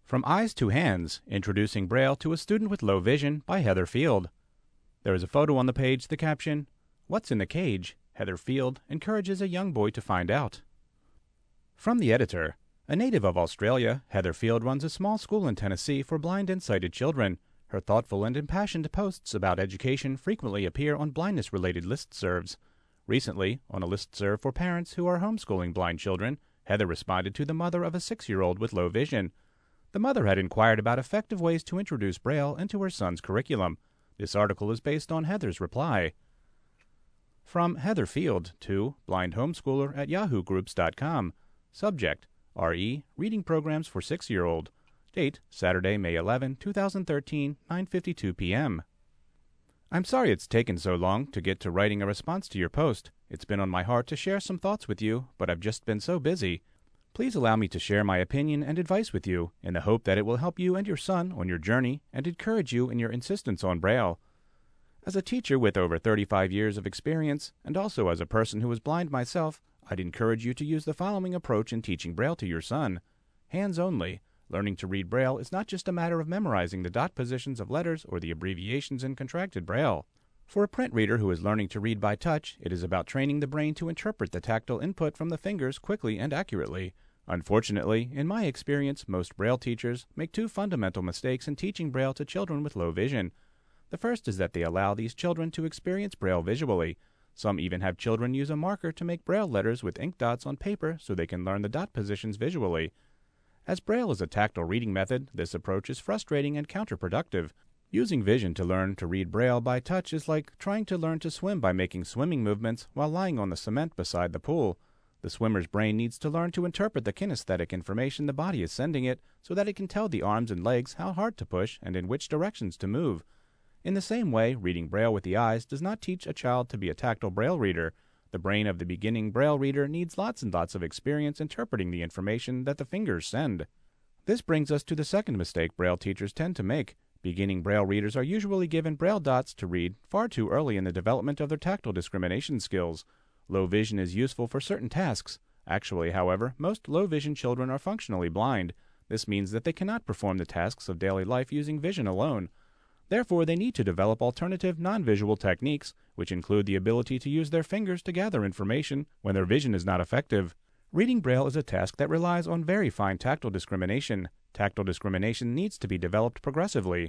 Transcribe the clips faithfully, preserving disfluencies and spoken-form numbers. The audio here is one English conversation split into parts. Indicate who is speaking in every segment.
Speaker 1: From Eyes to Hands, Introducing Braille to a Student with Low Vision by Heather Field. There is a photo on the page, the caption, "What's in the cage? Heather Field encourages a young boy to find out." From the editor, a native of Australia, Heather Field runs a small school in Tennessee for blind and sighted children. Her thoughtful and impassioned posts about education frequently appear on blindness-related listservs. Recently, on a listserv for parents who are homeschooling blind children, Heather responded to the mother of a six-year-old with low vision. The mother had inquired about effective ways to introduce Braille into her son's curriculum. This article is based on Heather's reply. From Heather Field to Blind Homeschooler at yahoo groups dot com. Subject, R E, Reading Programs for six-year-old. Date, Saturday, May eleventh, two thousand thirteen, nine fifty-two p m I'm sorry it's taken so long to get to writing a response to your post. It's been on my heart to share some thoughts with you, but I've just been so busy. Please allow me to share my opinion and advice with you, in the hope that it will help you and your son on your journey and encourage you in your insistence on Braille. As a teacher with over thirty-five years of experience, and also as a person who is blind myself, I'd encourage you to use the following approach in teaching Braille to your son. Hands only. Learning to read Braille is not just a matter of memorizing the dot positions of letters or the abbreviations in contracted Braille. For a print reader who is learning to read by touch, it is about training the brain to interpret the tactile input from the fingers quickly and accurately. Unfortunately, in my experience, most Braille teachers make two fundamental mistakes in teaching Braille to children with low vision. The first is that they allow these children to experience Braille visually. Some even have children use a marker to make Braille letters with ink dots on paper so they can learn the dot positions visually. As Braille is a tactile reading method, this approach is frustrating and counterproductive. Using vision to learn to read Braille by touch is like trying to learn to swim by making swimming movements while lying on the cement beside the pool. The swimmer's brain needs to learn to interpret the kinesthetic information the body is sending it so that it can tell the arms and legs how hard to push and in which directions to move. In the same way, reading Braille with the eyes does not teach a child to be a tactile Braille reader. The brain of the beginning Braille reader needs lots and lots of experience interpreting the information that the fingers send. This brings us to the second mistake Braille teachers tend to make. Beginning Braille readers are usually given Braille dots to read far too early in the development of their tactile discrimination skills. Low vision is useful for certain tasks. Actually, however, most low vision children are functionally blind. This means that they cannot perform the tasks of daily life using vision alone. Therefore, they need to develop alternative non-visual techniques, which include the ability to use their fingers to gather information when their vision is not effective. Reading Braille is a task that relies on very fine tactile discrimination. Tactile discrimination needs to be developed progressively.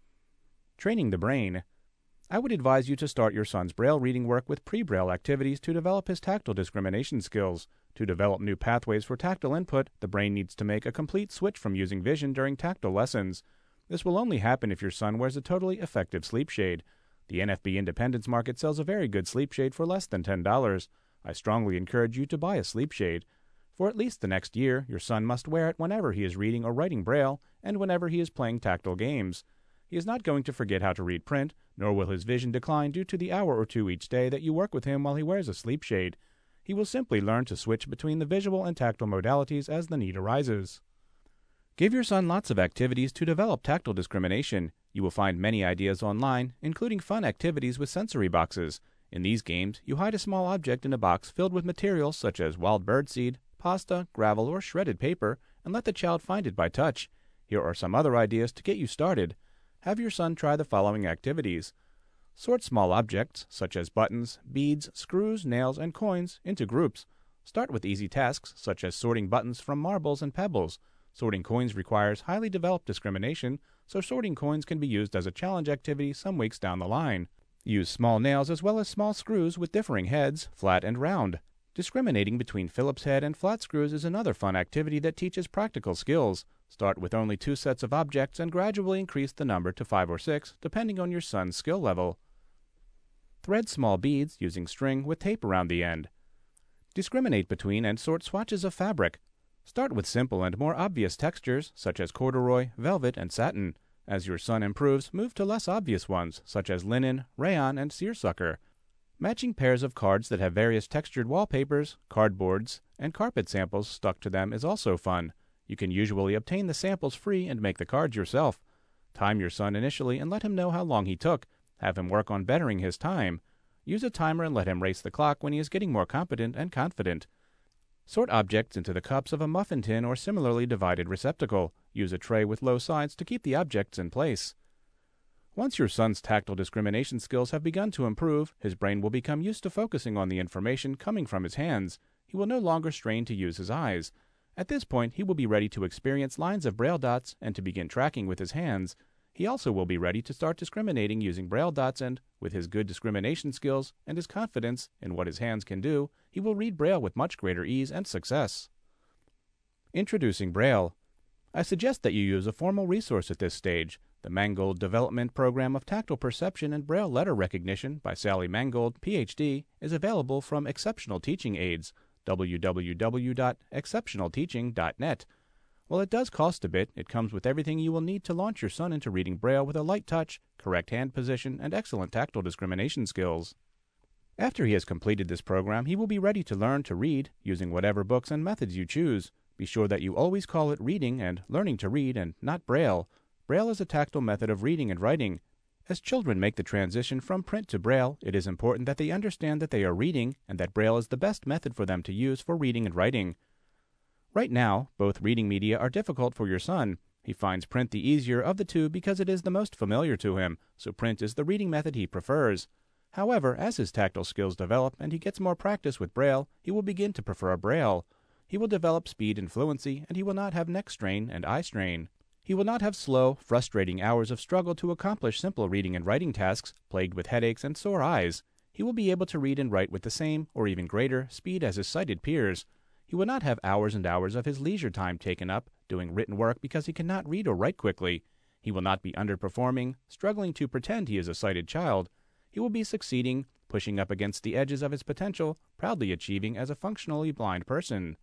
Speaker 1: Training the brain. I would advise you to start your son's Braille reading work with pre-Braille activities to develop his tactile discrimination skills. To develop new pathways for tactile input, the brain needs to make a complete switch from using vision during tactile lessons. This will only happen if your son wears a totally effective sleep shade. The N F B Independence Market sells a very good sleep shade for less than ten dollars. I strongly encourage you to buy a sleep shade. For at least the next year, your son must wear it whenever he is reading or writing Braille and whenever he is playing tactile games. He is not going to forget how to read print, nor will his vision decline due to the hour or two each day that you work with him while he wears a sleep shade. He will simply learn to switch between the visual and tactile modalities as the need arises. Give your son lots of activities to develop tactile discrimination. You will find many ideas online, including fun activities with sensory boxes. In these games, you hide a small object in a box filled with materials such as wild birdseed, pasta, gravel, or shredded paper, and let the child find it by touch. Here are some other ideas to get you started. Have your son try the following activities. Sort small objects, such as buttons, beads, screws, nails, and coins, into groups. Start with easy tasks, such as sorting buttons from marbles and pebbles. Sorting coins requires highly developed discrimination, so sorting coins can be used as a challenge activity some weeks down the line. Use small nails as well as small screws with differing heads, flat and round. Discriminating between Phillips head and flat screws is another fun activity that teaches practical skills. Start with only two sets of objects and gradually increase the number to five or six, depending on your son's skill level. Thread small beads using string with tape around the end. Discriminate between and sort swatches of fabric. Start with simple and more obvious textures, such as corduroy, velvet, and satin. As your son improves, move to less obvious ones, such as linen, rayon, and seersucker. Matching pairs of cards that have various textured wallpapers, cardboards, and carpet samples stuck to them is also fun. You can usually obtain the samples free and make the cards yourself. Time your son initially and let him know how long he took. Have him work on bettering his time. Use a timer and let him race the clock when he is getting more competent and confident. Sort objects into the cups of a muffin tin or similarly divided receptacle. Use a tray with low sides to keep the objects in place. Once your son's tactile discrimination skills have begun to improve, his brain will become used to focusing on the information coming from his hands. He will no longer strain to use his eyes. At this point, he will be ready to experience lines of Braille dots and to begin tracking with his hands. He also will be ready to start discriminating using Braille dots and, with his good discrimination skills and his confidence in what his hands can do, he will read Braille with much greater ease and success. Introducing Braille. I suggest that you use a formal resource at this stage. The Mangold Development Program of Tactile Perception and Braille Letter Recognition by Sally Mangold, P H D, is available from Exceptional Teaching Aids, w w w dot exceptional teaching dot net. While it does cost a bit, it comes with everything you will need to launch your son into reading Braille with a light touch, correct hand position, and excellent tactile discrimination skills. After he has completed this program, he will be ready to learn to read using whatever books and methods you choose. Be sure that you always call it reading and learning to read and not Braille. Braille is a tactile method of reading and writing. As children make the transition from print to Braille, it is important that they understand that they are reading and that Braille is the best method for them to use for reading and writing. Right now, both reading media are difficult for your son. He finds print the easier of the two because it is the most familiar to him, so print is the reading method he prefers. However, as his tactile skills develop and he gets more practice with Braille, he will begin to prefer Braille. He will develop speed and fluency, and he will not have neck strain and eye strain. He will not have slow, frustrating hours of struggle to accomplish simple reading and writing tasks, plagued with headaches and sore eyes. He will be able to read and write with the same, or even greater, speed as his sighted peers. He will not have hours and hours of his leisure time taken up doing written work because he cannot read or write quickly. He will not be underperforming, struggling to pretend he is a sighted child. He will be succeeding, pushing up against the edges of his potential, proudly achieving as a functionally blind person.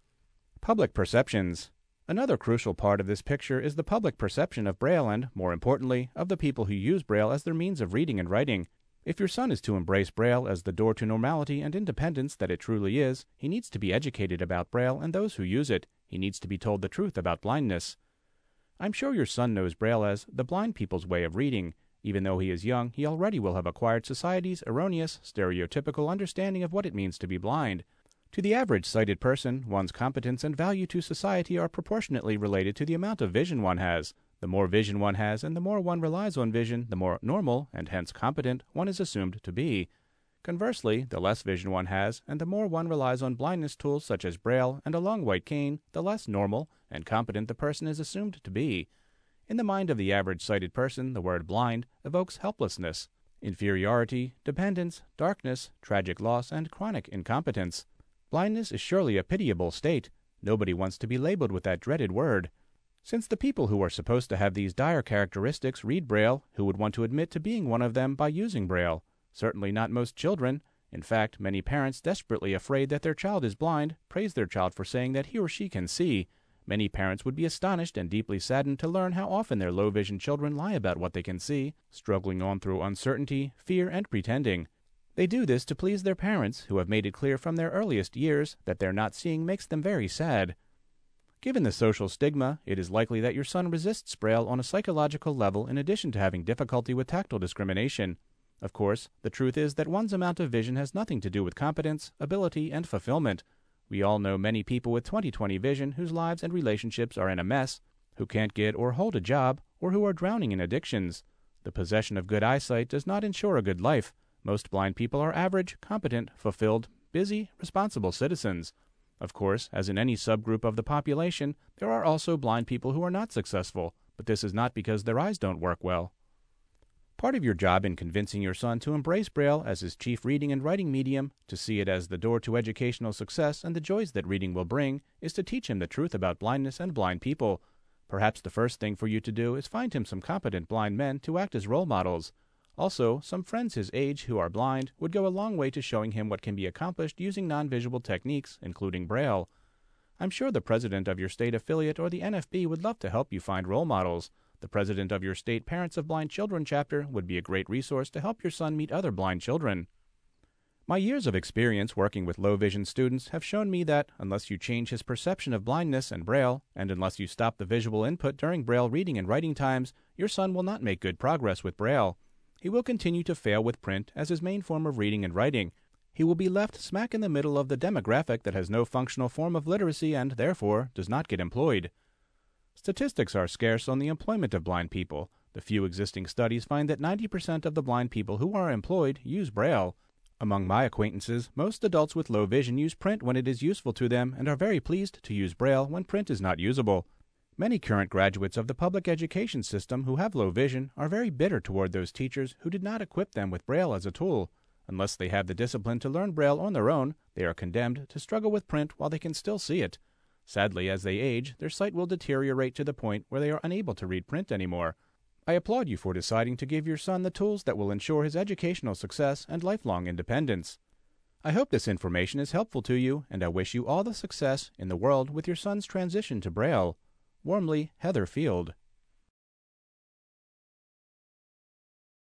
Speaker 1: Public perceptions. Another crucial part of this picture is the public perception of Braille and, more importantly, of the people who use Braille as their means of reading and writing. If your son is to embrace Braille as the door to normality and independence that it truly is, he needs to be educated about Braille and those who use it. He needs to be told the truth about blindness. I'm sure your son knows Braille as the blind people's way of reading. Even though he is young, he already will have acquired society's erroneous, stereotypical understanding of what it means to be blind. To the average sighted person, one's competence and value to society are proportionately related to the amount of vision one has. The more vision one has and the more one relies on vision, the more normal, and hence competent, one is assumed to be. Conversely, the less vision one has and the more one relies on blindness tools such as Braille and a long white cane, the less normal and competent the person is assumed to be. In the mind of the average sighted person, the word blind evokes helplessness, inferiority, dependence, darkness, tragic loss, and chronic incompetence. Blindness is surely a pitiable state. Nobody wants to be labeled with that dreaded word. Since the people who are supposed to have these dire characteristics read Braille, who would want to admit to being one of them by using Braille? Certainly not most children. In fact, many parents, desperately afraid that their child is blind, praise their child for saying that he or she can see. Many parents would be astonished and deeply saddened to learn how often their low-vision children lie about what they can see, struggling on through uncertainty, fear, and pretending. They do this to please their parents, who have made it clear from their earliest years that their not seeing makes them very sad. Given the social stigma, it is likely that your son resists Braille on a psychological level in addition to having difficulty with tactile discrimination. Of course, the truth is that one's amount of vision has nothing to do with competence, ability, and fulfillment. We all know many people with twenty twenty vision whose lives and relationships are in a mess, who can't get or hold a job, or who are drowning in addictions. The possession of good eyesight does not ensure a good life. Most blind people are average, competent, fulfilled, busy, responsible citizens. Of course, as in any subgroup of the population, there are also blind people who are not successful, but this is not because their eyes don't work well. Part of your job in convincing your son to embrace Braille as his chief reading and writing medium, to see it as the door to educational success and the joys that reading will bring, is to teach him the truth about blindness and blind people. Perhaps the first thing for you to do is find him some competent blind men to act as role models. Also, some friends his age who are blind would go a long way to showing him what can be accomplished using non-visual techniques, including Braille. I'm sure the president of your state affiliate or the N F B would love to help you find role models. The president of your state Parents of Blind Children chapter would be a great resource to help your son meet other blind children. My years of experience working with low-vision students have shown me that, unless you change his perception of blindness and Braille, and unless you stop the visual input during Braille reading and writing times, your son will not make good progress with Braille. He will continue to fail with print as his main form of reading and writing. he will be left smack in the middle of the demographic that has no functional form of literacy and, therefore, does not get employed. Statistics are scarce on the employment of blind people. The few existing studies find that ninety percent of the blind people who are employed use Braille. Among my acquaintances, most adults with low vision use print when it is useful to them and are very pleased to use Braille when print is not usable. Many current graduates of the public education system who have low vision are very bitter toward those teachers who did not equip them with Braille as a tool. Unless they have the discipline to learn Braille on their own, they are condemned to struggle with print while they can still see it. Sadly, as they age, their sight will deteriorate to the point where they are unable to read print anymore. I applaud you for deciding to give your son the tools that will ensure his educational success and lifelong independence. I hope this information is helpful to you, and I wish you all the success in the world with your son's transition to Braille. Warmly, Heather Field.